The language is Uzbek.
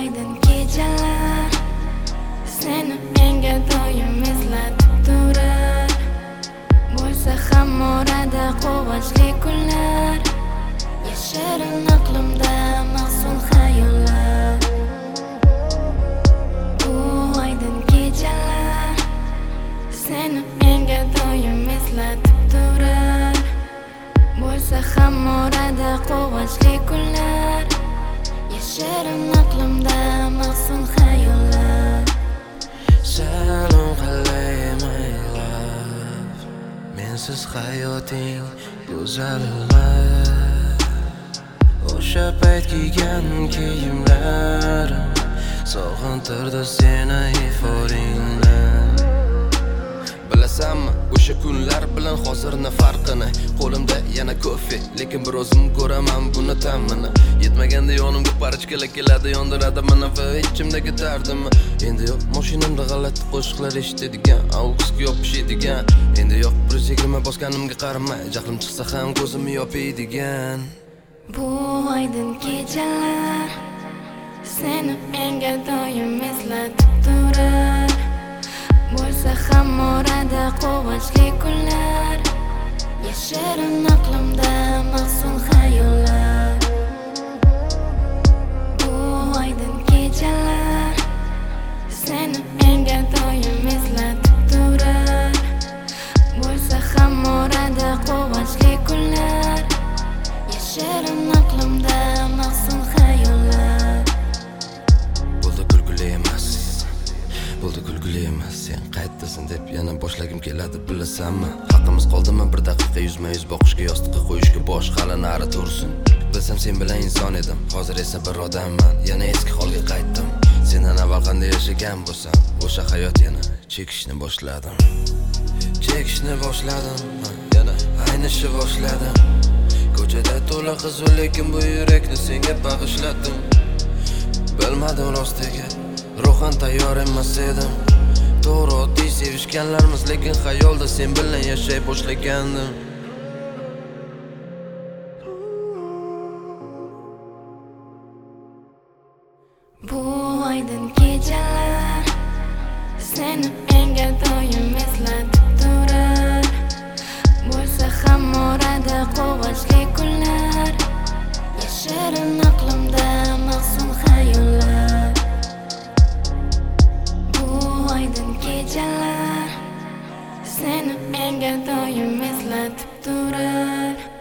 oydin kechalar seni menga doim eslatib turar. Bo'lsa ham orada quvonchli kunlar, yashirin aqlimda mahzun xayollar. Bu oydin kechalar seni menga doim eslatib turar. Bo'lsa ham orada quvonchli kunlar, yashirin aqlimda mahzun xayollar. Salom qalay my love, mensiz hayoting go'zal emas. O'sha payt kiygan kiyimlarim sog'intirdi seni iforingni. Bilasanmi o'sha kunlar bilan hozirni farqini? Qo'limda yana kofe, lekin bir o'zim ko'raman buni ta'mini. Yetmaganda yonimga parchkalar keladi, yondiradi meni va ichimdagi dardimni. Endi yo'q mashinamda g'alati qo'shiqlar eshitadigan, auguska yopishadigan. Endi yo'q 120 bosganimga qaramay, jahlim chiqsa ham ko'zimni yopadigan. Bu oydin kechalar seni menga doim eslatib turar. Bo'lsa ham orada quvonchli kunlar, yashirin aqlimda mahzun xayollar. Bu oydin kechalar seni menga doim eslatib turar. Bo'lsa ham orada quvonchli kunlar, yashirin aqlimda mahzun xayollar. Bo'ldi kulguli emas, bo'ldi kulguli emas. Sen qaytdasan deb yana boshlagim keladi, bilasanmi? Haqqimiz qoldimi bir daqiqa yuzma-yuz boqishga, yostiqqa qo'yishga, bosh hali nari tursin. Bilsam sen bilan inson edim, hozir esa bir odamman. Yana eski holga qaytdim. Sendan avval qanday yashagan bo'lsam, o'sha hayot yana chekishni boshladim. Chekishni boshladim, yana aynishni boshladim. Ko'chada to'la qiz, lekin bu yurakni senga bag'ishladim. Bilmadim rostiga, ruhan tayyor emas edim. To'g'ri oddiy sevishganlarmiz, lekin xayolda sen bilan yashay boshlagandim. Bu oydin kechalar seni menga doim eslatib turar. Bo'lsa ham orada quvonchli kunlar, yashirin aqlimda mahzun xayollar. Bu oydin kechalar seni menga doim eslatib turar.